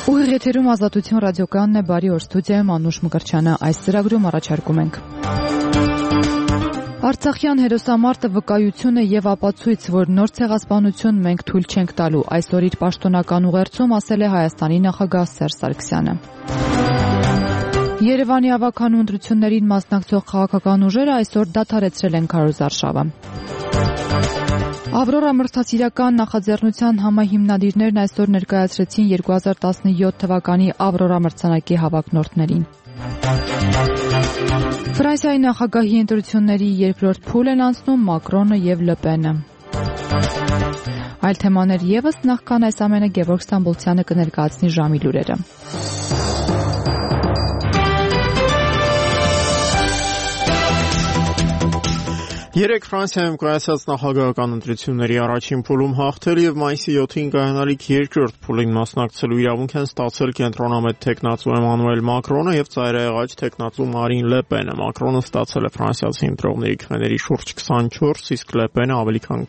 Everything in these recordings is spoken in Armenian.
Ուղիղ եթերում Ազատություն ռադիոկայանն է, բարի օր, ստուդիայում Անուշ Մկրտչյանը, այս ծրագրում առաջարկում ենք Արցախյան հերոսամարտը վկայություն է եւ ապացույց, որ նոր ցեղասպանություն մենք թույլ չենք տալու, այսօր իր պաշտոնական ուղերձում ասել է Հայաստանի նախագահ Սերժ Սարգսյանը։ Երևանի ավագանու ընտրություններին մասնակցող քաղաքական ուժերը այսօր դադարեցրել են քարոզարշավը։ Ավրորա մրցասիրական նախաձեռնության համահիմնադիրներն այսօր ներկայացրեցին 2017 թվականի Ավրորա մրցանակի հավակնորդներին։ Ֆրանսիայի նախագահի ընտրությունների երկրորդ փուլ են անցնում Մակրոնը եւ Լպենը։ Այլ թեմաներ եւս, նախքան այս ամենը Գևորգ Ստամբոլցյանը կներկայացնի ժամի լուրերը։ Երեկ Ֆրանսիայում կայացած նախագահական ընտրությունների առաջին փուլում հաղթել եւ մայիսի 7-ին կայանալիք երկրորդ փուլին մասնակցելու իրավունք են ստացել կենտրոնամետ թեկնածու Էմանուել Մակրոնը եւ ծայրահեղաջ թեկնածու Մարին Լը Պենը։ Մակրոնը ստացել է ֆրանսիացի ընտրողների քվեների շուրջ 24, իսկ Լը Պենը ավելի քան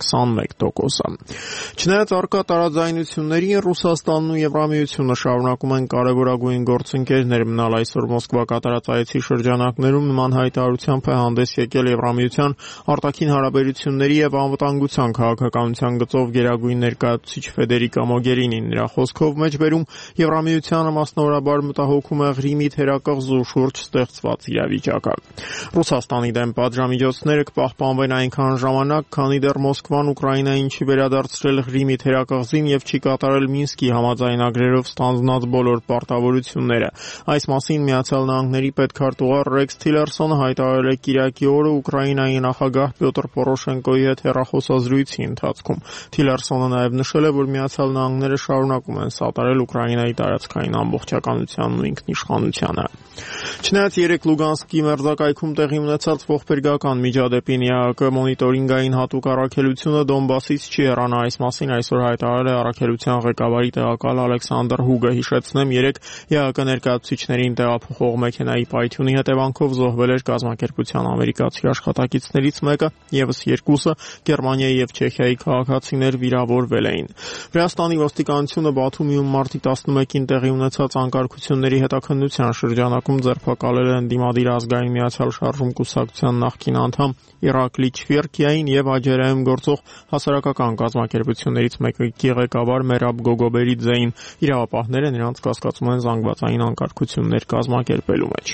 21%։ Չնայած առկա տարաձայնություններին, Ռուսաստանն ու Եվրամիությունը շարունակում են կարևորագույն գործընկերներ մնալ։ Այսօր Մոսկվա կատարած այցի շրջանակներում նման հայտարարությամբ է հանդես եկել Եվրամիության արտաքին հարաբերությունների եւ անվտանգության քաղաքականության գծով գերագույն ներկայացուցիչ Ֆեդերիկա Մոգերինին։ Նրա խոսքով մեջբերում Եվրամիությանը մասնավորաբար մտահոգում է Ղրիմի թերակղզու շուրջ ստեղծված իրավիճակը։ Ռուսաստանի դեմ պատժամիջոցները կպահպանվեն այնքան ժամանակ, քանի դեռ Մոսկվան Ուկրաինային չի վերադարձրել Ղրիմի թերակղզին եւ չի կատարել Մինսկի համաձայնագրերով ստանձնած բոլոր պարտավորությունները։ Այս մասին Միացյալ Նահանգների պետքարտուղար Ռեքս Թիլերսոնը հայտարարել է Կիրակի օրը Ուկրաինայի նախագահ Պյոտր Պորոշենկոյի հետ հեռախոսազրույցի ընթացքում։ Թիլերսոնը նաև նշել է, որ Միացյալ Նահանգները շարունակում են սատարել Ուկրաինայի տարածքային ամբողջականությանն ու ինքնիշխանությանը։ Չնայած երեք Լուգանսկի մերձակայքում տեղի ունեցած ողբերգական միջադեպին ԵԱԿ մոնիտորինգային հատուկ առաքելությունը Դոնբասից չի հեռանա, այս մասին այսօր հայտարարել է առաքելության ղեկավարի տեղակալ Ալեքսանդր Հուգը։ Հիշեցնեմ, երեք ԵԱԿ ներկայացուցիչներին տեղափոխող մեքենայի պայթյունի հետևանքով զոհվել էր կազմակերպության ամերիկացի աշխատակիցներից մեկը, եւս երկուսը Գերմանիայի եւ Չեխիայի քաղաքացիներ վիրավորվել էին։ Վրաստանի ոստիկանությունը Բաթումիում մարտի 11-ին տեղի ունեցած անկարգությունների հետաքննության շրջանակում ձերբակալել է ընդդիմադիր ազգային միացյալ շարժում կուսակցության նախկին անդամ Իրակլի Չվերկիային եւ Աջերայում գործող հասարակական կազմակերպություններից մեկի ղեկավար Մերաբ Գոգոբերիձեին։ Իրավապահները նրանց կասկածում են զանգվածային անկարգություններ կազմակերպելու մեջ։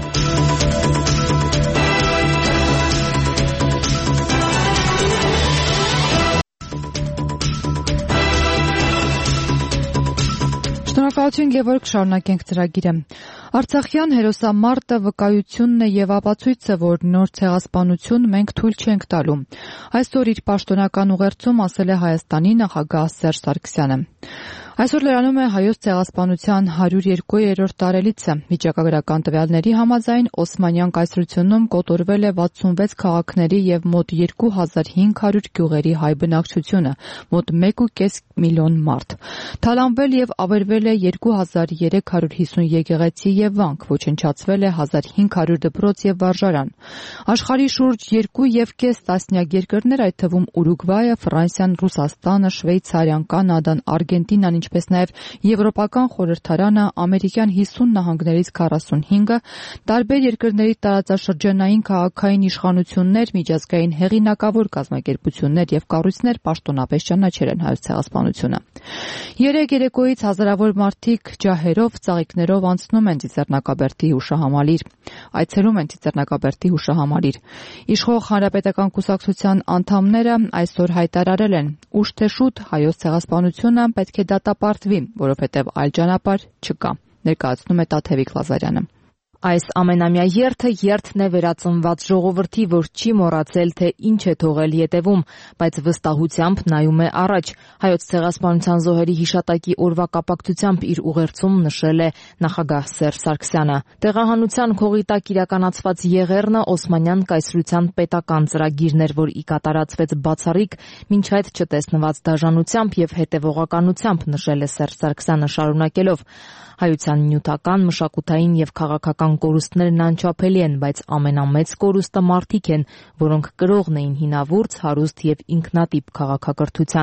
Շնորհակալություն Գևորգ, շարունակենք ծրագիրը։ Արցախյան հերոսամարտը վկայությունն է եւ ապացույցը, որ նոր ցեղասպանություն մենք թույլ չենք տալու։ Այսօր իր պաշտոնական ուղերձում ասել է Հայաստանի նախագահ Սերժ Սարգսյանը։ Այսօր լրանում է հայոց ցեղասպանության 102-րդ տարելիցը։ Վիճակագրական տվյալների համաձայն Օսմանյան կայսրությունում կոտորվել է 66 քաղաքների եւ մոտ 2500 գյուղերի հայ բնակչությունը, մոտ 1.5 միլիոն մարդ։ Թալանվել եւ ավերվել է 2350 եկեղեցի եւ վանք, ոչնչացվել է 1500 դպրոց եւ վարժարան։ Աշխարհի շուրջ 2.5 տասնյակ երկրներ, այդ թվում Ուրուգվայը, Ֆրանսիան, Ռուսաստանը, Շվեյցարիան, Կանադան, Արգենտինան, ինչպես նաև Եվրոպական խորհրդարանը, ամերիկյան 50 նահանգներից 45-ը, տարբեր երկրների տարածաշրջանային քաղաքային իշխանություններ, միջազգային հեղինակավոր կազմակերպություններ եւ կառույցներ պաշտոնապես ճանաչել են հայոց ցեղասպանությունը։ Երեք երեկոյից հազարավոր մարդիկ ջահերով, ծաղիկներով անցնում են Ծիծեռնակաբերդի հուշահամալիր։ Այցելում են Ծիծեռնակաբերդի հուշահամալիր։ Իշխող Հանրապետական կուսակցության անդամները այսօր հայտարարել են, ուշ թե շուտ հայոց ցեղասպանությունը պետք է դատապարտվի, որովհետև այլ ճանապարհ չկա, ներկայացնում է Տաթևիկ Լազարյանը։ Այս ամենամյա երթն է վերածնված ժողովրդի, որ չի մոռացել, թե ինչ է թողել ետևում, բայց վստահությամբ նայում է առաջ։ Հայոց ցեղասպանության զոհերի հիշատակի օրվա կապակցությամբ իր ուղերձում նշել է նախագահ Սերժ Սարգսյանը։ Տեղահանության քողի տակ իրականացված եղեռնը Օսմանյան կայսրության պետական ծրագիրն էր, որ ի կատարածվեց բացառիկ, մինչ այդ չտեսնված դաժանությամբ եւ հետեւողականությամբ, նշել է Սերժ Սարգսյանը շարունակելով. Հայության նյութական, մշակութային եւ քաղաքական կորուստներն անչափելի են, բայց ամենամեծ կորուստը մարդիկ են, որոնք կրողն էին հինավուրց, հարուստ եւ ինքնատիպ քաղաքակրթության։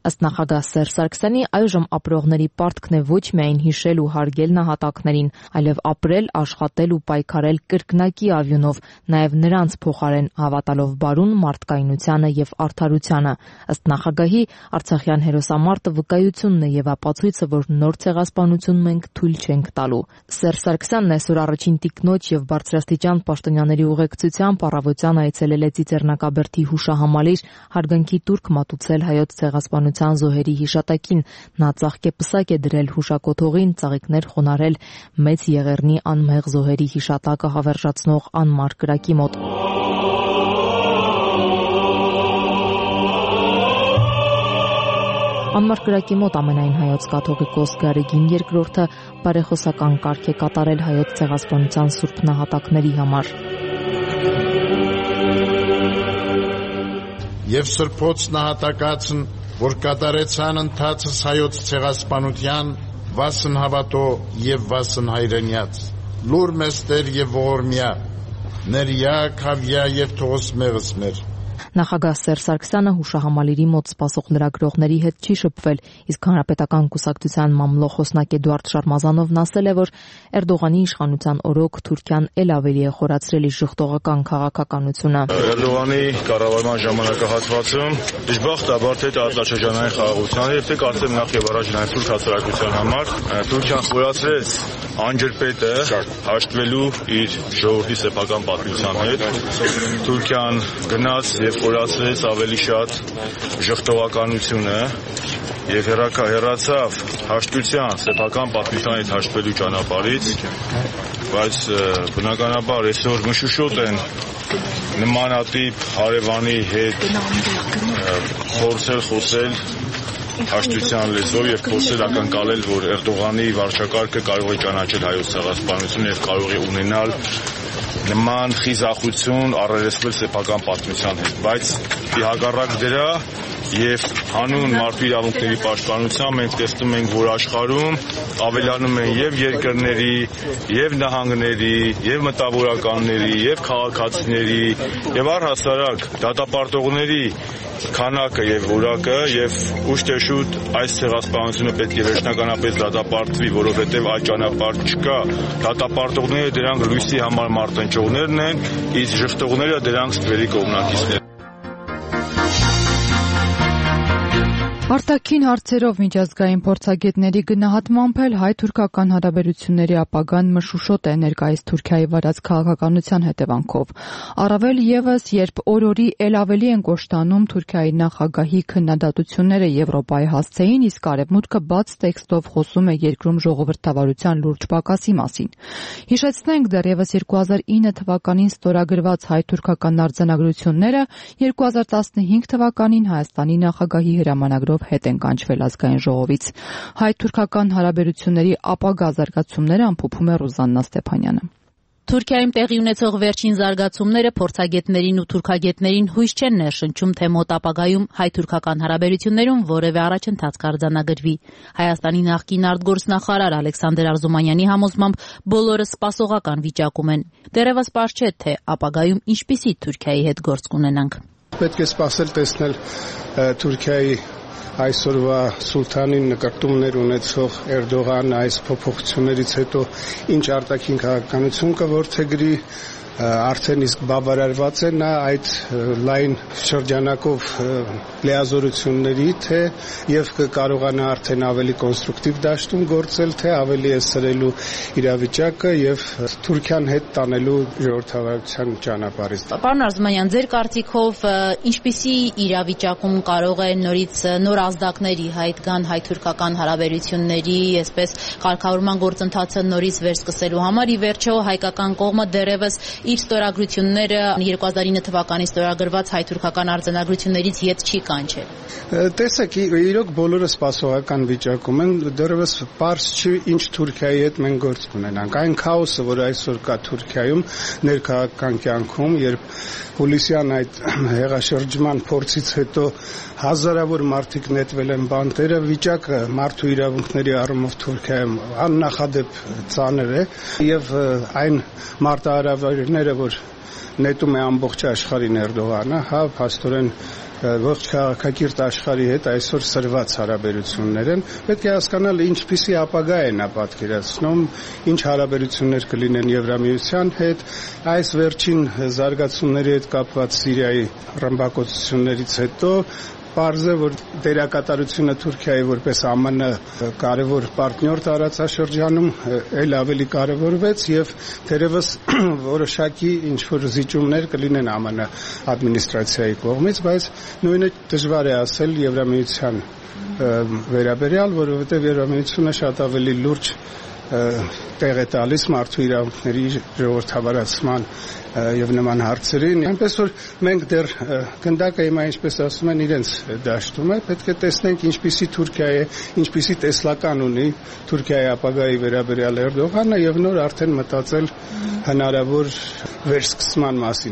Ըստ նախագահ Սերժ Սարգսյանի, այժմ ապրողների պարտքն է ոչ միայն հիշել ու հարգել նահատակներին, այլև ապրել, աշխատել ու պայքարել կրկնակի արյունով, նաև նրանց փոխարեն հավատալով բարուն, մարդկայնությանը եւ արդարությանը։ Ըստ նախագահի, Արցախյան հերոսամարտը վկայությունն է եւ ապացույցը, որ նոր ցեղասպանություն մենք թույլ չենք տալու։ Սերժ Սարգսյանն այսօր առաջին տիկնոջ եւ բարձրաստիճան պաշտոնյաների ուղեկցությամբ առավոտյան այցելել է Ծիծեռնակաբերդի հուշահամալիր, հարգանքի տուրք մատուցել հայոց ցեղասպանության զոհերի հիշատակին։ Նա ծաղկեպսակ է դրել հուշակոթողին, ծաղիկներ խոնարհել Մեծ Եղեռնի անմեղ զոհերի հիշատակը հավերժացնող անմար կրակի մոտ։ Անմար կրակի մոտ ամենայն հայոց կաթողիկոս Գարեգին II բարեխոսական կարգ է կատարել հայոց ցեղասպանության սուրբ նահատակների համար։ Եվ սրբոց նահատակածն, որ կատարեցան ընթացս հայոց ցեղասպանության, վասն հավատո եւ վասն հայրենյաց, լուր մեստեր եւ ողորմյա, ներյա, քավյա եւ թողոս մեղս մեր։ Նախագահ Սերժ Սարգսյանը հուշահամալիրի մոտ սպասող լրագրողների հետ չի շփվել, իսկ հանրապետական կուսակցության մամլո խոսնակ Էդուարդ Շարմազանովն ասել է, որ Էրդողանի իշխանության օրոք Թուրքիան ել ավելի է խորացրել իր ժխտողական քաղաքականությունը։ Էրդողանի կառավարման ժամանակահատվածում դժբախտաբար թե տարածաշրջանային խաղաղության եւ թե կարծեմ նախ եւ առաջ նաեւ թուրք հասարակության համար Թուրքիան խորացրեց անջրպետը հաշտվելու իր ժողովրդի սեփական պատմության հետ։ Թուրքիան գնաց եւ խորացրեց ավելի շատ ժխտողականությունը եւ հեռացավ հաշտության սեփական պատմության հետ հաշտվելու ճանապարհից, բայց բնականաբար այսօր մշուշոտ են նմանատիպ հարևանի հետ փորձել խոսել հաշտության լեզվով եւ փորձել ակնկալել, որ Էրդողանի վարչակարգը կարող է ճանաչել հայոց ցեղասպանությունը եւ կարող է ունենալ նման խիզախություն առերեսվել սեփական պատմության հետ, բայց հակառակ դրա եւ հանուն մարդու իրավունքների պաշտպանության մենք տեսնում ենք, որ աշխարհում ավելանում են եւ երկրների, եւ նահանգների, եւ մտավորականների, եւ քաղաքացիների, եւ առհասարակ դատապարտողների քանակը եւ որակը եւ ուշ թե շուտ այս ցեղասպանությունը պետք է վերջնականապես դատապարտվի, որովհետեւ այդ ճանապարհ չկա։ Դատապարտողները դրանք լույսի համար մարտնչողներն են, իսկ ժխտողները դրանք ստվերի կողմնակիցներ։ Արտաքին հարցերով միջազգային փորձագետների գնահատմամբ էլ հայ-թուրքական հարաբերությունների ապագան մշուշոտ է ներկայիս Թուրքիայի վարած քաղաքականության հետևանքով։ Առավել եւս, երբ օր-օրի ել ավելի են կոշտանում Թուրքիայի նախագահի քննադատությունները Եվրոպայի հասցեին, իսկ Արևմուտքը բաց տեքստով խոսում է երկրում ժողովրդավարության լուրջ պակասի մասին։ Հիշեցնենք, դեռևս 2009 թվականին ստորագրված հայ-թուրքական արձանագրությունները 2015 թվականին Հայաստանի նախագահի հրամանագրով հետ են կանչվել ազգային ժողովից։ Հայ-թուրքական հարաբերությունների ապագա զարգացումները ամփոփում է Ռուզաննա Ստեփանյանը։ Թուրքիայում տեղի ունեցող վերջին զարգացումները փորձագետներին ու թուրքագետներին հույս չեն ներշնչում, թե մոտ ապագայում հայ-թուրքական հարաբերություններում որևէ առաջընթաց կարձանագրվի։ Հայաստանի նախկին արտգործնախարար Ալեքսանդր Արզումանյանի համոզմամբ բոլորը սպասողական վիճակում են։ Դեռևս պարզ չէ, թե ապագայում ինչպիսի Թուրքիայի հետ գործ կունենանք։ Պետք է սպասել տեսնել Թուրքիայի այսօրվա սուլթանին նկարտումներ ունեցող Էրդողանը այս փոփոխություններից հետո ինչ արտաքին քաղաքականություն կորցեգրի, արդեն իսկ բավարարված է նա այդ լայն շրջանակով լիազորությունների, թե եւ կկարողանա արդեն ավելի կոնստրուկտիվ դաշտում գործել, թե ավելի է սրելու իրավիճակը եւ Թուրքիան հետ տանելու ժողովրդավարության ճանապարհից։ Պարոն Արզումանյան, ձեր կարծիքով ինչպիսի իրավիճակում կարող է նոր ազդակների հայտ գան հայ-թուրքական հարաբերությունների, այսպես կարգավորման գործընթացը նորից վերսկսելու համար, ի վերջո հայկական կողմը դեռևս իր ստորագրությունները 2009 թվականին ստորագրված հայ-թուրքական արձանագրություններից ետ չի կանչել։ Տեսեք, իրոք բոլորը սպասողական վիճակում են, դեռևս պարզ չի ինչ Թուրքիայի հետ մենք գործ կունենանք։ Այն քաոսը, որ այսօր կա Թուրքիայում ներքաղաքական կյանքում, երբ հուլիսյան այդ հեղաշրջման փորձից հետո հազարավոր մարդիկ նետվել են բանտերը, վիճակը մարդու իրավունքների առումով Թուրքիայում աննախադեպ ծանր է եւ այն մարտահրավերները, որ նետում է ամբողջ աշխարհին Էրդողանը, փաստորեն ողջ քաղաքակիրթ աշխարհի հետ այսօր սրված հարաբերություններ են, պետք է հասկանալ ինչպիսի ապագա է նա պատկերացնում, ինչ հարաբերություններ կլինեն Եվրամիության հետ, այս վերջին զարգացումների հետ կապված Սիրիայի ռմբակոծություններից հետո պարզ է, որ դերակատարությունը Թուրքիայի որպես ԱՄՆ կարևոր պարտնյոր տարածաշրջանում էլ ավելի կարևորվեց եւ թերևս որոշակի ինչ-որ զիջումներ կլինեն ԱՄՆ ադմինիստրացիայի կողմից, բայց նույնը դժվար է ասել Եվրամիության վերաբերյալ, որովհետեւ Եվրամիությունը շատ ավելի լուրջ տեղ է տալիս մարդու իրավունքների ժողովրդավարացման եւ նման հարցերին, այնպես որ մենք դեռ գնդակը հիմա ինչպես ասում են իրենց դաշտում է, պետք է տեսնենք ինչպիսի Թուրքիա է, ինչպիսի տեսլական ունի Թուրքիայի ապագայի վերաբերյալ Էրդողանը եւ նոր արդեն մտածել հնարավոր վերսկսման մասին։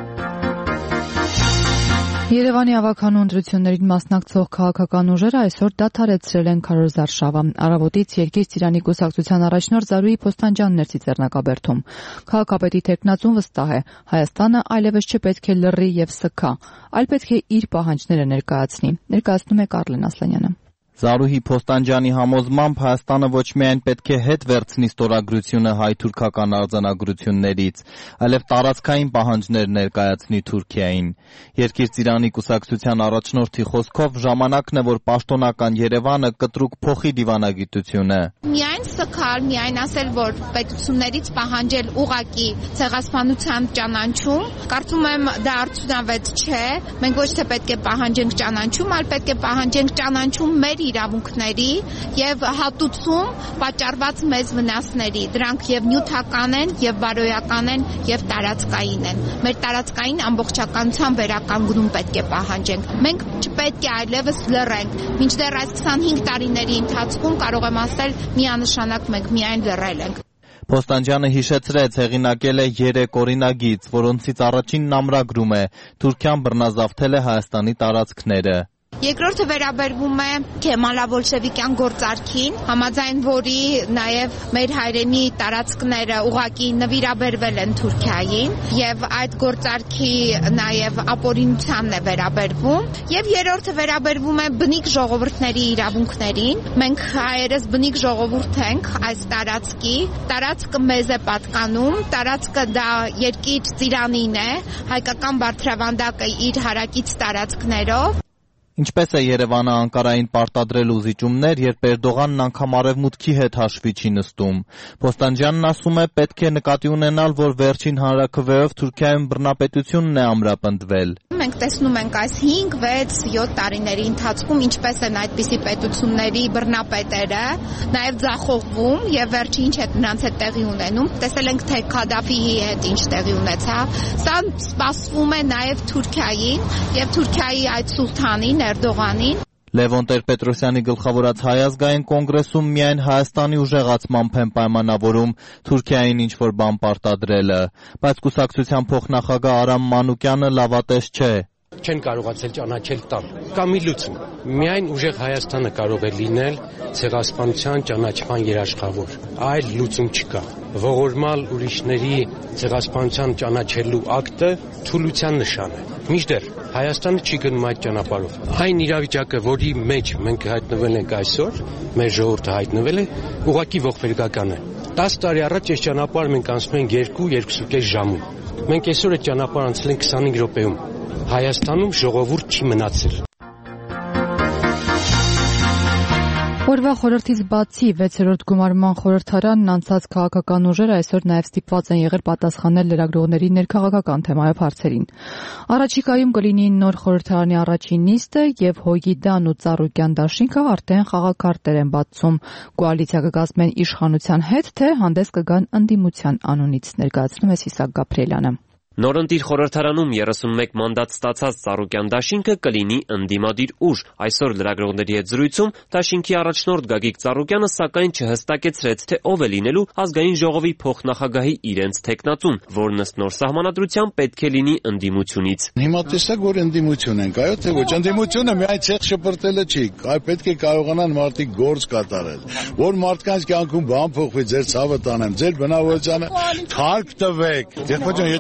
Երևանի ավագանու ընտրություններին մասնակցող քաղաքական ուժերը այսօր դադարեցրել են քարոզարշավը։ Առավոտից Երկիր Ծիրանի կուսակցության առաջնորդ Զարուհի Փոստանջյանն էր Ծիծեռնակաբերդում։ Քաղաքապետի թեկնածուն վստահ է, Հայաստանը այլևս չպետք է լռի եւ սգա, այլ պետք է իր պահանջները ներկայացնի, ներկայացնում է Կարլեն Ասլանյանը։ Զարուհի Փոստանջյանի համոզմամբ Հայաստանը ոչ միայն պետք է հետ վերցնի ստորագրությունը հայ-թուրքական արձանագրություններից, այլև տարածքային պահանջներ ներկայացնի Թուրքիային։ Երկիր Ծիրանի կուսակցության առաջնորդի խոսքով ժամանակն է, որ պաշտոնական Երևանը կտրուկ փոխի դիվանագիտությունը։ Միայն սգալ, միայն ասել, որ պետություններից պահանջել ուղղակի ցեղասպանության ճանաչում, կարծում եմ դա արդյունավետ չէ։ Մենք ոչ թե պետք է պահանջենք ճանաչում, այլ պետք է պահանջենք ճանաչում մեր իրավունքների եւ հատուցում պատճառված մեզ վնասների։ Դրանք եւ նյութական են, եւ բարոյական են, եւ տարածքային են։ Մեր տարածքային ամբողջականության վերականգնում պետք է պահանջենք։ Մենք չպետք է այլևս լռենք։ Մինչդեռ այս 25 տարիների ընթացքում կարող եմ ասել միանշանակ մենք միայն լռել ենք։ Փոստանջյանը հիշեցրեց, հեղինակել է 3 օրինագիծ, որոնցից առաջինն ամրագրում է. Թուրքիան բռնազավթել է Հայաստանի տարածքները։ Երկրորդը վերաբերվում է քեմալա-բոլշևիկյան գործարքին, համաձայն որի նաև մեր հայրենի տարածքները ուղղակի նվիրաբերվել են Թուրքիային եւ այդ գործարքի նաև ապօրինությանն է վերաբերվում, եւ երրորդը վերաբերվում է բնիկ ժողովուրդների իրավունքներին։ Մենք հայերս բնիկ ժողովուրդ ենք այս տարածքի, տարածքը մեզ է պատկանում, տարածքը դա Երկիր Ծիրանին է, հայկական բարձրավանդակը իր հարակից տարածքներով։ Ինչպես է Երևանը Անկարային պարտադրել զիջումներ, երբ Էրդողանն անգամ արևմուտքի հետ հաշվի չի նստում։ Փոստանջյանն ասում է, պետք է նկատի ունենալ, որ վերջին հանրաքվեով Թուրքիայում բռնապետությունն է ամրապնդվել։ Մենք տեսնում ենք այս 5, 6, 7 տարիների ընթացքում ինչպես են այդպիսի պետությունների բռնապետերը նաև ձախողվում եւ վերջի ինչ է նրանց հետ տեղի ունենում։ Տեսել ենք թե Քադաֆիի հետ ինչ տեղի ունեցավ։ Սա սպասվում է նաև Թուրքիային եւ Թուրքիայի այդ սուլթանին Էրդողանին։ Լևոն Տեր-Պետրոսյանի գլխավորած Հայ ազգային կոնգրեսում միայն Հայաստանի ուժեղացմամբ են պայմանավորում Թուրքիային ինչ-որ բան պարտադրելը, բայց կուսակցության փոխնախագահ Արամ Մանուկյանը լավատես չէ։ Չեն կարողացել ճանաչել տալ։ Կա մի լուծում։ Միայն ուժեղ Հայաստանը կարող է լինել ցեղասպանության ճանաչման երաշխավոր։ Այլ լուծում չկա։ Ողորմալ ուրիշների ցեղասպանության ճանաչելու ակտը թուլության նշան է։ Մինչդեռ Հայաստանը չի գնում այդ ճանապարհով։ Այն իրավիճակը, որի մեջ մենք հայտնվել ենք այսօր, մեր ժողովուրդը հայտնվել է, ուղղակի ողբերգական է։ 10 տարի առաջ այս ճանապարհը մենք անցնում ենք 2-2.5 ժամում։ Մենք այսօր այդ ճանապարհը անցել ենք 25 րոպեում։ Հայաստանում ժողովուրդ չի մնացել։ Օրվա խորհրդից բացի 6-րդ գումարման խորհրդարանն անցած քաղաքական ուժերը այսօր նաև ստիպված են եղել պատասխանել լրագրողների ներքաղաքական թեմայով հարցերին։ Առաջիկայում կլինի նոր խորհրդարանի առաջին նիստը եւ Հոգիդան ու Ծառուկյան դաշինքը արդեն խաղակարտեր են բացում։ Կոալիցիա կկազմեն իշխանության հետ, թե հանդես կգան ընդդիմության անունից, ներկայացնում է Սիսակ Գաբրիելյանը։ Նորընտիր խորհրդարանում 31 մանդատ ստացած Ծառուկյան դաշինքը կլինի ընդդիմադիր ուժ։ Այսօր լրագրողների հետ զրույցում դաշինքի առաջնորդ Գագիկ Ծառուկյանը սակայն չհստակեցրեց, թե ով է լինելու ազգային ժողովի փոխնախագահի իրենց թեկնածուն, որն ըստ նոր սահմանադրության պետք է լինի ընդդիմությունից։ Հիմա տեսակ որ ընդդիմություն ենք, այո թե ոչ, ընդդիմությունը միայն ցեղ շպրտելը չի, պետք է կարողանան մարդիկ գործ կատարել, որ մարդկանց կյանքում բան փոխվի, ձեր ցավը տանեմ, ձեր բնավորությանը թարք տվեք։ Եթե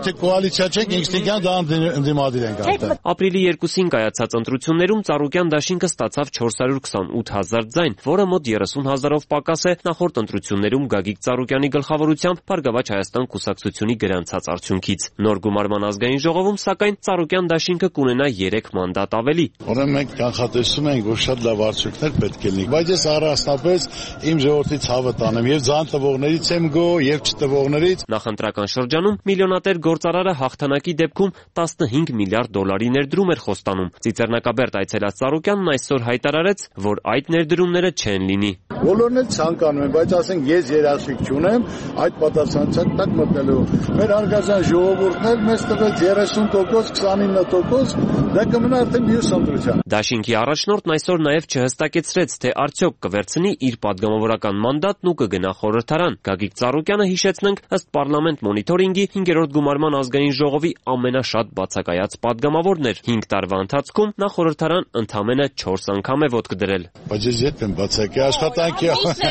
կոալիցիա չենք, ինստինկտիվ դա ընդդիմադիր ենք արդեն։ Ապրիլի 2-ին կայացած ընտրություններում Ծառուկյան դաշինքը ստացավ 428,000 ձայն, որը մոտ 30,000-ով պակաս է նախորդ ընտրություններում Գագիկ Ծառուկյանի գլխավորությամբ Բարգավաճ Հայաստան կուսակցությունի գրանցած արդյունքից։ Նոր գումարման ազգային ժողովում, սակայն Ծառուկյան դաշինքը կունենա 3 մանդատ ավելի։ Ուրեմն մենք կանխատեսում ենք, որ շատ լավ արդյունքներ պետք է լինի, բայց ես առանձնապես իմ ժողովրդի ցավը տանեմ եւ ձան տվողներից եմ գոհ եւ չտվողներից։ Նախընտրական շրջանում միլիոնատեր գործարարը հաղթանակի դեպքում 15 միլիարդ դոլարի ներդրում էր խոստանում։ Ծիծեռնակաբերդ այցելած Ծառուկյանն այսօր հայտարարեց, որ այդ ներդրումները չեն լինի։ Բոլորն էլ ցանկանում են, բայց ասենք ես երաշխիք չունեմ այդ պատասխանատվության տակ մտնելու։ Մեր արգազան ժողովուրդն էլ մեզ տվեց 30%, 29%, դա կմնա արդեն մյուս ընտրության։ Դաշինքի առաջնորդն այսօր նաև չհստակեցրեց, թե արդյոք կվերցնի իր падգամավորական մանդատն ու կգնա խորհրդարան։ Գագիկ Ծառուկյանը, հիշեցնենք, ըստ Պարլամենտ մոնիթորինգի 5-րդ գումարման ազգային ժողովի ամենաշատ բացակայած падգամավորն էր։ 5 տարվա ընթացքում նա խորհրդարան ընդամենը 4 անգամ է ոտք դրել։ Բայց ես երբ եմ բացակայ աշխատանքի։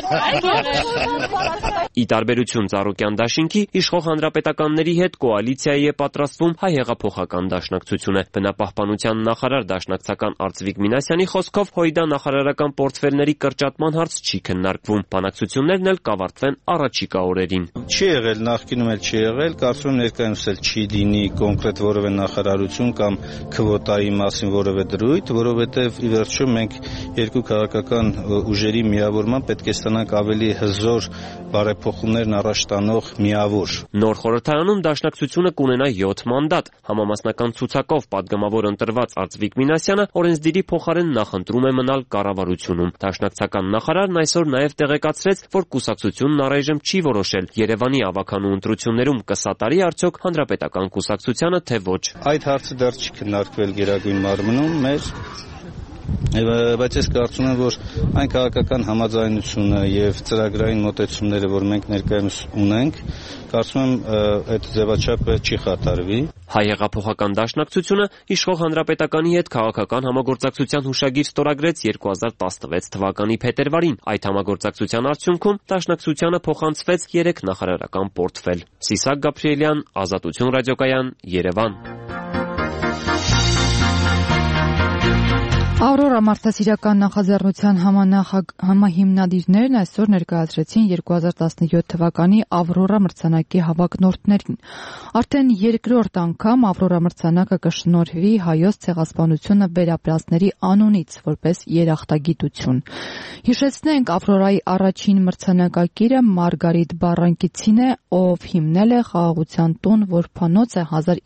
Ի տարբերություն Ծառուկյան դաշինքի, իշխող հանրապետականների հետ կոալիցիայի է պատրաստվում Հայ հեղափոխական դաշնակցությունը։ Բնապահպանության նախարար դաշնակցական Արծվիկ Մինասյանի խոսքով ՀՅԴ նախարարական պորտֆելների կրճատման հարց չի քննարկվում։ Բանակցություններն էլ կավարտվեն առաջիկա օրերին։ Չի եղել, նախկինում էլ չի եղել, կարծում եմ ներկայումս էլ չի լինի կոնկրետ որևէ նախարարություն կամ քվոտայի մասին որևէ դրույթ, որովհետև ի վերջո մենք երկու քաղաքական ուժերի միավորման պետք է ստանանք ավելի հզոր բարեփոխումներն առաջ տանող միավոր։ Նոր խորհրդարանում դաշնակցությունը կունենա 7 մանդատ։ Համամասնական ցուցակով падգամավոր ընտրված Արծվիկ Մինասյանը օրենսդիրի փոխարեն նախընտրում է մնալ կառավարությունում։ Դաշնակցական նախարարն այսօր նաև տեղեկացրեց, որ կուսակցությունն առայժմ չի որոշել Երևանի ավականու ընտրություններում կսատարի արդյոք հանրապետական կուսակցությանը, թե ոչ։ Այդ հարցը դեռ չի քննարկվել Գերագույն մարմնում մեր, բայց ես կարծում եմ, որ այն քաղաքական համաձայնությունը եւ ծրագրային մոտեցումները, որ մենք ներկայումս ունենք, կարծում եմ այդ ձևաչափը չի խաթարվի։ Հայ հեղափոխական դաշնակցությունը իշխող հանրապետականի հետ քաղաքական համագործակցության հուշագիր ստորագրեց 2016 թվականի փետրվարին։ Այդ համագործակցության արդյունքում դաշնակցությանը փոխանցվեց 3 նախարարական պորտֆել։ Սիսակ Գաբրիելյան, Ազատություն ռադիոկայան, Երևան։ Ավրորա մարդասիրական նախաձեռնության համահիմնադիրներն այսօր ներկայացրեցին 2017 թվականի Ավրորա մրցանակի հավակնորդներին։ Արդեն երկրորդ անգամ Ավրորա մրցանակը կշնորհվի Հայոց ցեղասպանությունը վերապրածների անունից, որպես երախտագիտություն։ Հիշեցնենք, Ավրորայի առաջին մրցանակակիրը Մարգարիտ Բառանկիցին է, ով հիմնել է խաղաղության տուն, որբանոցը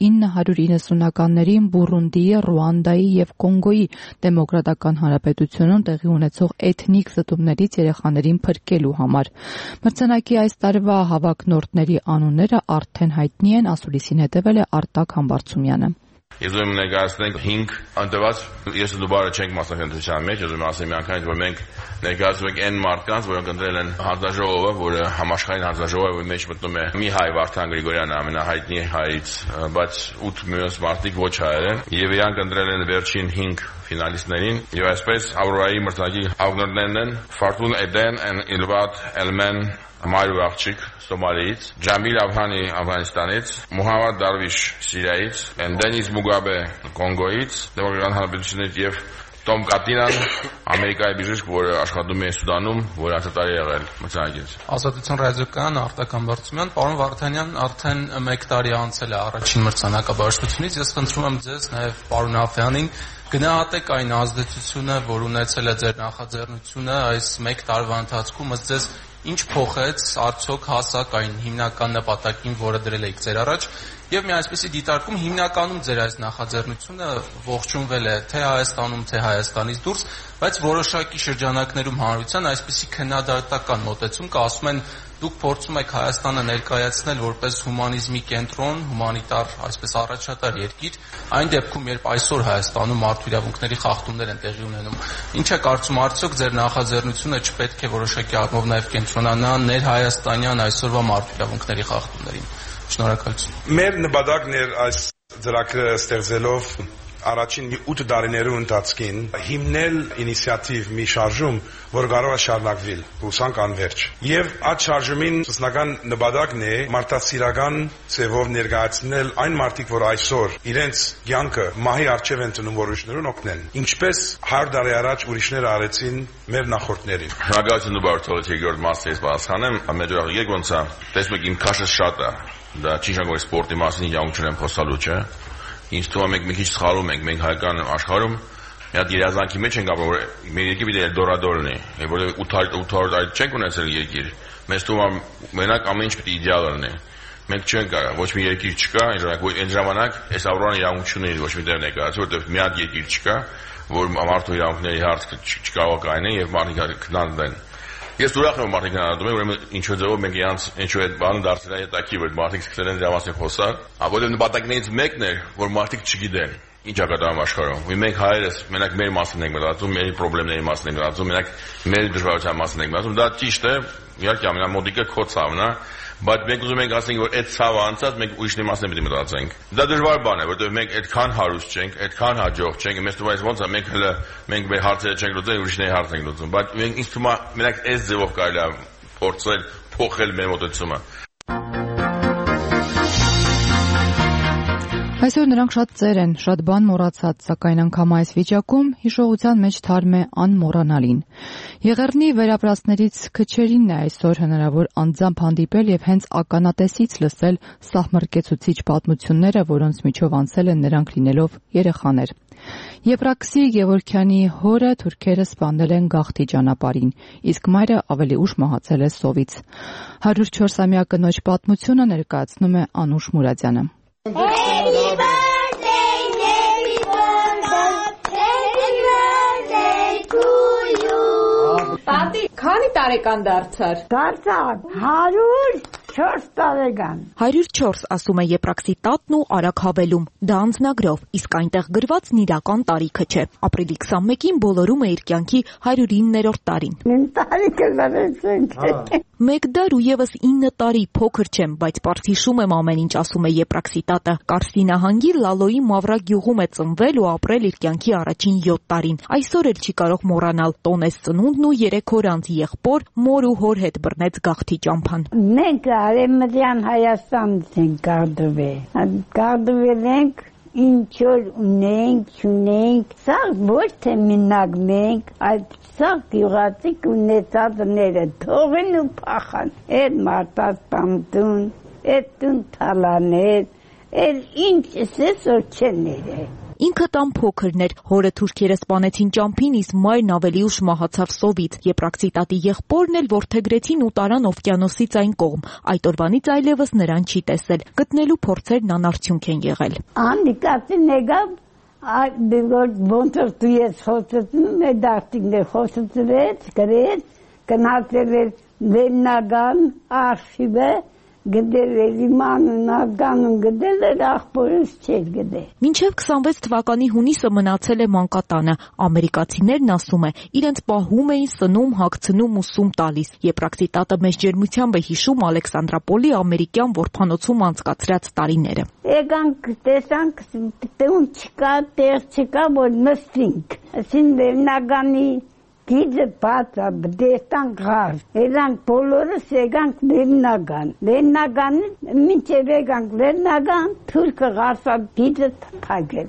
1990-ականներին Բուրունդիի, Ռուանդայի եւ Կոնգոյի Դեմոկրատական Հանրապետությունում տեղի ունեցող էթնիկ զտումներից երեխաներին փրկելու համար։ Մրցանակի այս տարվա հավակնորդների անունները արդեն հայտնի են, ասուլիսին հետևել է Արտակ Համբարձումյանը։ Ես ուզում եմ ներկայացնել 5 ընտրված, ես ու Դուբարը չենք մասնակցության մեջ, ես ուզում եմ ասեմ միանգամից, որ մենք ներկայացնում ենք այն մարդկանց, որոնք ընտրել են հանձնաժողովը, որը համաշխարհային հանձնաժողովը, որի մեջ մտնում է մի հայ Վարդան Գրիգորյանը, ամենահայտնի հայից, բայց 8 մյուս մարդիկ ոչ հայեր են, եւ իրանք ընտրել են վերջին 5 ֆինալիստներին, եւ այսպես Ավրորայի մրցանակի հավաքնորդներն են Ֆարտուն Էդեն and Իլվատ Էլմեն Մայրու աղջիկ Սոմալիից, Ջամիլ Աբհանի Աֆղանստանից, Մուհամմադ Դարվիշ Սիրիայից, Դենիս Մուգաբե Կոնգոյից, Դեմոկրատական Հանրապետությունից եւ Տոմ Կատինան Ամերիկայի բժիշկ, որը աշխատում է Սուդանում, որ արտատարի եղել մրցանակից։ Ազատություն ռադիոկայան Արտակ Համբարձումյան, պարոն Վարդանյան, արդեն 1 տարի անցել է առաջին մրցանակաբաշխությունից։ Ես խնդրում եմ ձեզ, նաև պարոն Աֆյանին, գնահատեք այն ազդեցությունը, որ ունեցել է ձեր նախաձեռնությունը այս 1 տարվա ընթացքում, ըստ ձեզ ինչ փոխեց, արդյոք հասակ այն հիմնական նպատակին, որը դրել եք ձեր առաջ, եւ մի այսպիսի դիտարկում հիմնականում ձեր այս նախաձեռնությունը ողջունվել է թե Հայաստանում, թե Հայաստանից դուրս, բայց որոշակի շրջանակներում հանրության այսպիսի քննադատական մոտեցում կա, ասում են դուք փորձում եք Հայաստանը ներկայացնել որպես հումանիզմի կենտրոն, հումանիտար, այսպես առաջատար երկիր, այն դեպքում, երբ այսօր Հայաստանում մարդու իրավունքների խախտումներ են տեղի ունենում։ Ինչ է կարծում, արդյոք ձեր նախաձեռնությունը չպետք է որոշակի առումով նաև կենտրոնանա ներհայաստանյան այսօրվա մարդու իրավունքների խախտումներին։ Շնորհակալություն։ Մեր նպատակն էր այս ծրագրը ստեղծելով առաջին 8 տարիներու ընթացքին հիմնել ինիցիատիվ մի շարժում, որ կարող է շարունակվել հուսանք անվերջ։ Եվ այդ շարժումին սկսնական նպատակն է մարդասիրական ձևով ներկայացնել այն մարդիկ, որ այսօր իրենց կյանքը մահի առջև են տնում, որ ուրիշներուն օգնեն, ինչպես 100 տարի առաջ ուրիշները արեցին մեր նախորդներին։ Շնորհակալություն դու բարթողից երկրորդ մասից պատասխանեմ, մեր ոնց է, տեսնում եք իմ քաշը շատ է, դա չի շնորհակալ սպորտի մասին իրավունք չունեմ խոսալու, չէ։ Ինձ թվում է մենք մի քիչ սխալում ենք, մենք հայկական աշխարհում մի հատ երազանքի մեջ ենք ապրում, որ մեր երկիրը պիտի Էլդորադո լինի, որովհետև 800 այլ չենք ունեցել երկիր։ Մեզ թվում է մենակ ամեն ինչ պիտի իդեալ լինի։ Մենք չենք կարող, ոչ մի երկիր չկա, այն ժամանակ այս Ավրորան իրավունք չունի ոչ մի տեղ ներկայացել, որովհետև մի հատ երկիր չկա, որ մարդու իրավունքների հարց չկարող կայնի եւ մարդիկ քննադեն։ Ես ուրախ եմ մարդիկ հանդիպում եմ, ուրեմն ինչու ձևով մենք իրանց ինչու այդ բանը դարձել է հետաքրքիր, որ մարդիկ սկսել են դրա մասին խոսալ, որովհետև նպատակներից մեկն է, որ մարդիկ չգիտեն ինչ է կատարվում աշխարհում։ Մենք հայերս մենակ մեր մասին ենք մտածում, մեր խնդիրների մասին ենք մտածում, մենակ մեր դժվարության մասին ենք մտածում։ Դա ճիշտ է, իհարկե ամենամոդիկը քո ցավն է, բայց մենք ուզում ենք ասենք, որ այդ ցավը անցած մենք ուրիշների մասին պիտի մտածենք։ Դա դժվար բան է, որովհետև մենք այդքան հարուստ չենք, այդքան հաջող չենք, մեզ թվում է ոնց է մենք մեր հարցերը չենք լուծում, ուրիշների հարցեր ենք լուծում, բայց մենք ինձ թվում է մենակ այս ձևով կարելի է փորձել փոխել մեր մոտեցումը։ Այսօր նրանք շատ ծեր են, շատ բան մոռացած, սակայն անգամ այս վիճակում հիշողության մեջ թարմ է անմոռանալին։ Եղեռնի վերապրածներից քչերին է այսօր հնարավոր անձամբ հանդիպել եւ հենց ականատեսից լսել սահմռկեցուցիչ պատմությունները, որոնց միջով անցել են նրանք լինելով երեխաներ։ Եփրաքսի Գևորգյանի հորը թուրքերը սպանել են գաղթի ճանապարհին, իսկ մայրը ավելի ուշ մահացել է սովից։ 104-ամյա կնոջ պատմությունը ներկայացնում է Անուշ Մուրադյանը։ Տատի, քանի տարեկան դարձար։ Դարձար 104 տարեկան։ 104 ասում է Եփրաքսի տատն ու արագ հավելում։ Դա անձնագրով, իսկ այնտեղ գրվածն իրական տարիքը չէ։ Ապրիլի 21-ին բոլորում է իր կյանքի 109-րդ տարին։ Իմ տարիքը լրացնք։ Մեկ դար ու եւս 9 տարի փոքր չեմ, բայց պարզ հիշում եմ ամեն ինչ, ասում է Եփրաքսի տատը։ Կարսի նահանգի Լալոյի Մավրա գյուղում է ծնվել ու ապրել իր կյանքի առաջին 7 տարին։ Այսօր էլ չի կարող մոռանալ տոնես ծնունդն ու 3 օր անց եղբոր, մոր ու հոր հետ բռնեց գաղթի ճամփան։ Մենք Արևմտյան Հայաստանից ենք գաղթվել ենք, ինչ որ ունենք, չունենք, սա ոչ թե մենակ մենք, այլ սա գյուղացիք ունեցածները թողին ու փախան։ Այդ մարտասպանություն, այդ տուն թալաներ, այդ ինչ սեսոր չեն ներել։ Ինքը տան փոքրն էր, հորը թուրքերը սպանեցին ճամփին, իսկ մայրն ավելի ուշ մահացավ սովից։ Եփրաքսի տատի եղբորն էլ որդեգրեցին ու տարան օվկիանոսից այն կողմ։ Այդ օրվանից այլևս նրան չի տեսել։ Գտնելու փորձերն անարդյունք են եղել։ Անդիկացին եկավ, ոնց որ դու ես խոսում, այդ արտիկներ խոսեցրեց, գրեց, գնացել էր Լեննագան արխիվը, գդել էր իմ անունագանում, գդել էր աղբորս չէր գդել։ Մինչև 26 թվականի հունիսը մնացել է մանկատանը։ Ամերիկացիներն ասում է, իրենց պահում էին, սնում, հագցնում ու սում տալիս։ Եփրաքսի տատը մեծ ջերմությամբ է հիշում Ալեքսանդրապոլի ամերիկյան որբանոցում անցկացրած տարիները։ Եկանք, տեսանք, տուն չկա, տեղ չկա, որ նստինք։ Ասին Լեննագանի գիծը բացա, դեստան գար, երանք բոլորս եկանք Լեննագան, մինչև եկանք Լեննագան, թուրքը գարսավ գիծը թակել,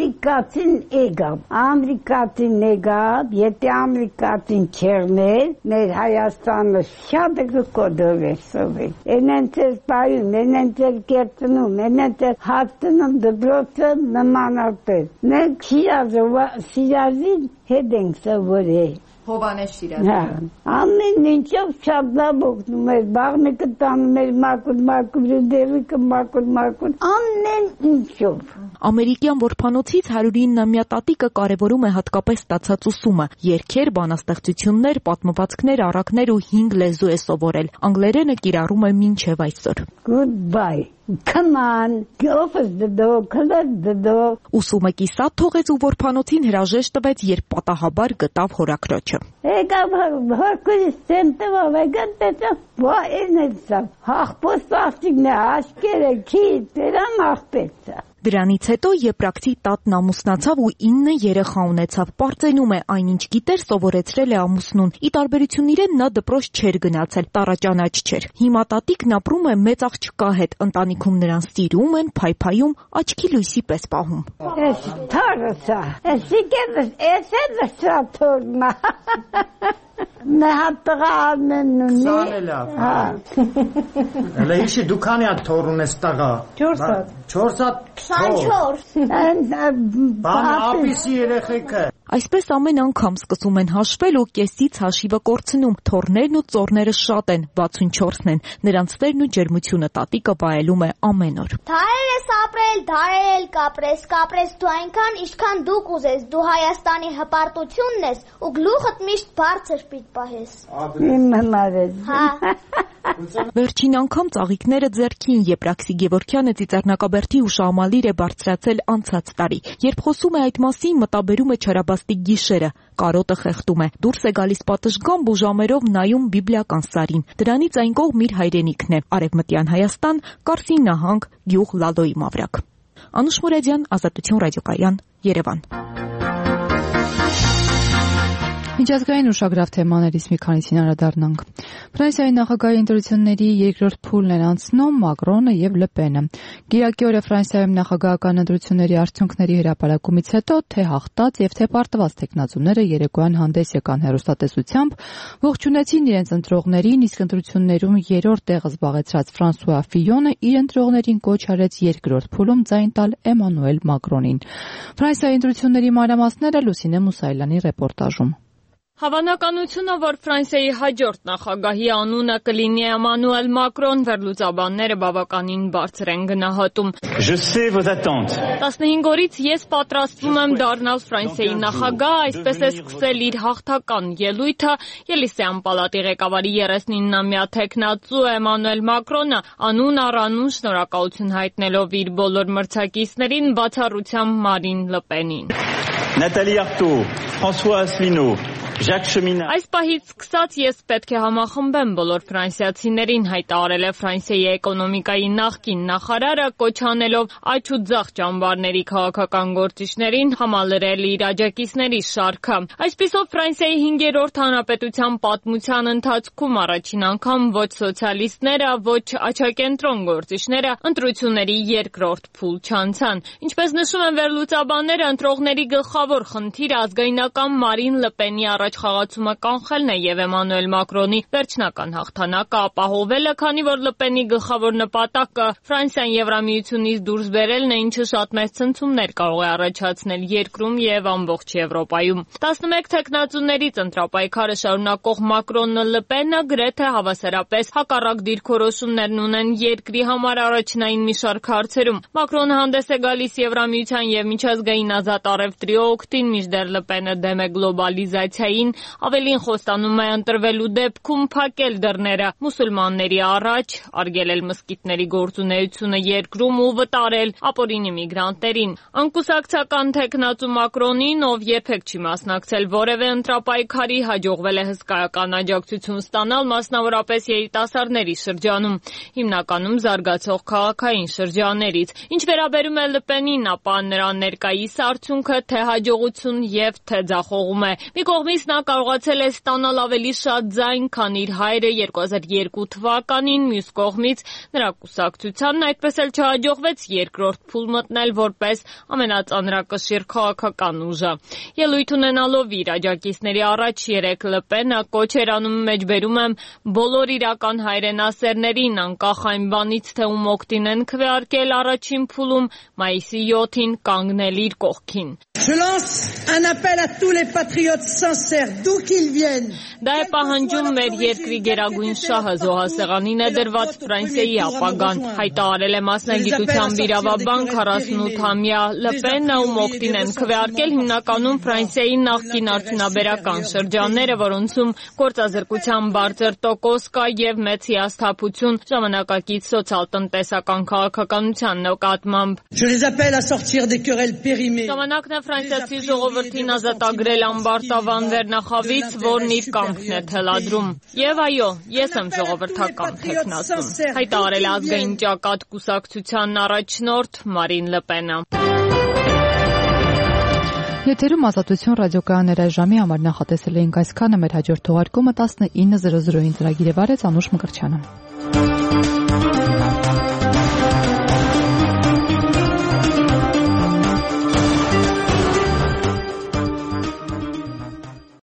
ամրիկացին եկավ, եթե ամրիկացին չեղներ, մեր Հայաստանը շատ կկոդով էր սովել, ենենց էր պայում, ենենց էր կերծնում, ենենց էր հացնում դբրոցը նմանատեր, մենք Շիրազին հետ ենք սովորել։ Հովանես Շիրազի։ Ամեն ինչով շատ լավ օգնում էր, բաղնիկը տանում էր մակուր, դեղիկը մակուր, ամեն ինչով։ Ամերիկյան որբանոցից 109-ամյա տատիկը կարևորում է հատկապես ստացած ուսումը։ Երգեր, բանաստեղծություններ, պատմվածքներ, առակներ ու 5 լեզու է սովորել։ Անգլերենը կիրառում է մինչև այսօր։ Goodbye. Come on, open the door, close the door. Ուսումը կիսատ թողեց ու որբանոցին հրաժեշտ տվեց, երբ պատահաբար գտավ հորաքրոջը։ Եկավ հորքուրից սենտվով եկան տեսավ, աղբոս աղջիկն է, աշկերը, քիչ, դրան աղբեցա։ Դրանից հետո Եփրակցի տատն ամուսնացավ ու 9 երեխա ունեցավ։ Պարծենում է, այնինչ գիտեր սովորեցրել է ամուսնուն։ Ի տարբերություն իրեն նա դպրոց չէր գնացել, տառաճանաչ չէր։ Հիմա տատիկն ապրում է մեծ աղջկա հետ, ընտանիքում նրան սիրում են, փայփայում, աչքի լույսի պես պահում։ Ես թարսա, ես թորմա։ Նահատղաներն Elə işi dükkanı torun estağa. 4 saat. 4 saat. 24. Bana apisi երեխեքը։ Այսպես ամեն անգամ սկսում են հաշվել ու կեսից հաշիվը կորցնում։ Թորներն ու ծորները շատ են, 64-ն են։ Նրանց տերն ու ջերմությունը տատիկը վայելում է ամեն օր։ Դարեր ես ապրել, դարեր կապրես դու այնքան, ինչքան դու կուզես, դու Հայաստանի հպարտությունն ես ու գլուխդ միշտ բարձր պիտի պահես։ Վերջին անգամ ծաղիկները ձեռքին Եփրակսի Գևորգյանը ծիծեռնակաբերդի հուշահամալիր է բարձրացել անցած տարի։ Երբ խոսում է այդ մասին, մտաբերում է չարաբաստիկ գիշերը, կարոտը խեղդում է, դուրս է գալիս պատշգամբ ու ժամերով նայում բիբլիական սարին։ Դրանից այն կողմ իր հայրենիքն է, Արևմտյան Հայաստան, Կարսի նահանգ, գյուղ Լալոյի մավրակ։ Անուշ Մուրադյան, Ազատություն ռադիոկայան, Երևան։ Միջազգային ուշագրավ թեմաներից մի քանիսին անդրադառնանք։ Ֆրանսիայի նախագահի ընտրությունների երկրորդ փուլն են անցնում Մակրոնը եւ Լպենը։ Կիրակի օրը Ֆրանսիայում նախագահական ընտրությունների արդյունքների հրապարակումից հետո թե հաղթած եւ թե պարտված տեխնացուները երեկոյան հանդես եկան հեռուստատեսությամբ, ողջունեցին իրենց ընտրողներին, իսկ ընտրություններում երրորդ տեղը զբաղեցրած Ֆրանսուଆ Ֆիյոնը իր ընտրողներին կոչ արեց երկրորդ փուլում ձայն տալ Էմանուել Մակրոնին։ Ֆրանսիայի ընտրությունների մանրամասները Լուսինե Մուսայելյանի ռեպորտաժում։ Հավանականությունը, որ Ֆրանսիայի հաջորդ նախագահի անունը կլինի Էմանուել Մակրոն, վերլուծաբանները բավականին բարձր են գնահատում։ 15 օրից ես պատրաստվում եմ դառնալ Ֆրանսիայի նախագահ, այսպես է սկսել իր հաղթական ելույթը Ելիսեյան պալատի ղեկավարի 39-ամյա թեկնածու Էմանուել Մակրոնը, անուն առ անուն շնորհակալություն հայտնելով իր բոլոր մրցակիցներին, բացառությամբ Մարին Լպենին։ Նատալի Արտո, Ֆրանսուଆ Ասլինո, Այս պահից սկսած ես պետք է համախմբեմ բոլոր ֆրանսիացիներին, հայտարարել է Ֆրանսիայի էկոնոմիկայի նախկին նախարարը, կոչ անելով աջ ու ձախ ճամբարների քաղաքական գործիչներին համալրել իր աջակիցների շարքը։ Այսպիսով Ֆրանսիայի 5-րդ հանրապետության պատմության ընթացքում առաջին անգամ ոչ սոցիալիստները, ոչ աջակենտրոն գործիչները ընտրությունների երկրորդ փուլ չանցան։ Ինչպես նշում են վերլուծաբանները, ընտրողների գլխավոր խնդիրը ազգայնական Մարին Լպենի խաղացումը կանխելն է եւ Էմանուել Մակրոնի վերջնական հաղթանակը ապահովելը, քանի որ Լպենի գլխավոր նպատակը Ֆրանսիան Եվրամիությունից դուրս բերելն է, ինչը շատ մեծ ցնցումներ կարող է առաջացնել երկրում եւ ամբողջ Եվրոպայում։ 11 թեկնածուներից ընտրապայքարը շարունակող Մակրոնը Լպենը գրեթե հավասարապես հակառակ դիրքորոշումներն ունեն երկրի համար առաջնային մի շարք հարցերում։ Մակրոնը հանդես է գալիս Եվրամիության եւ միջազգային ազատ առևտրի օգտին, մինչդեռ Լպենը դեմ է գլոբալիզացիայի, ավելին խոստանում է ընտրվելու դեպքում փակել դռները մուսուլմանների առաջ, արգելել մզկիթների գործունեությունը երկրում ու վտարել ապօրինի միգրանտերին։ Անկուսակցական թեկնածու Մակրոնին, ով երբեք չի մասնակցել որևէ ընտրապայքարի, հաջողվել է հսկայական աջակցություն ստանալ, մասնավորապես երիտասարդների շրջանում, հիմնականում զարգացող քաղաքային շրջաններից։ Ինչ վերաբերում է Լպենին, ապա նրա ներկայիս արդյունքը թե հաջողություն եւ թե ձախողում է։ Մի կողմից նա կարողացել է ստանալ ավելի շատ ձայն, քան իր հայրը 2002 թվականին, մյուս կողմից նրա կուսակցությանն այդպես էլ չհաջողվեց երկրորդ փուլ մտնել որպես ամենածանրակշիռ քաղաքական ուժը։ Ելույթ ունենալով իր աջակիցների առաջ երեկ Լպենը կոչ էր անում, մեջբերում եմ բոլոր իրական հայրենասերներին, անկախ այն բանից, թե ում օգտին են քվեարկել առաջին փուլում, մայիսի 7-ին կանգնել իր կողքին։ Դա է պահանջում մեր երկրի գերագույն շահը, զոհասեղանին է դրված Ֆրանսիայի ապագան, հայտարարել է մասնագիտությամբ իրավաբան 48-ամյա Լպենը, ում օգտին են քվեարկել հիմնականում Ֆրանսիայի նախկին արդյունաբերական շրջանները, որոնցում գործազրկության բարձր տոկոս կա եւ մեծ հիասթափություն ժամանակակից սոցիալ-տնտեսական քաղաքականության նկատմամբ։ Ժամանակն է ֆրանսիացի ժողովրդին ազատագրել ամբարտավան վերնախավից, որն իր կամքն է թելադրում։ Եվ այո, ես եմ ժողովրդական թեկնածուն, հայտարարել է ազգային ճակատ կուսակցության առաջնորդ Մարին Լը Պենը։ Եթերում Ազատություն ռադիոկայաններ այժմի համար նախատեսել էինք այսքանը, մեր հաջորդ թողարկումը 19:00-ին ծրագիրը վարեց Անուշ Մկրտչյանը։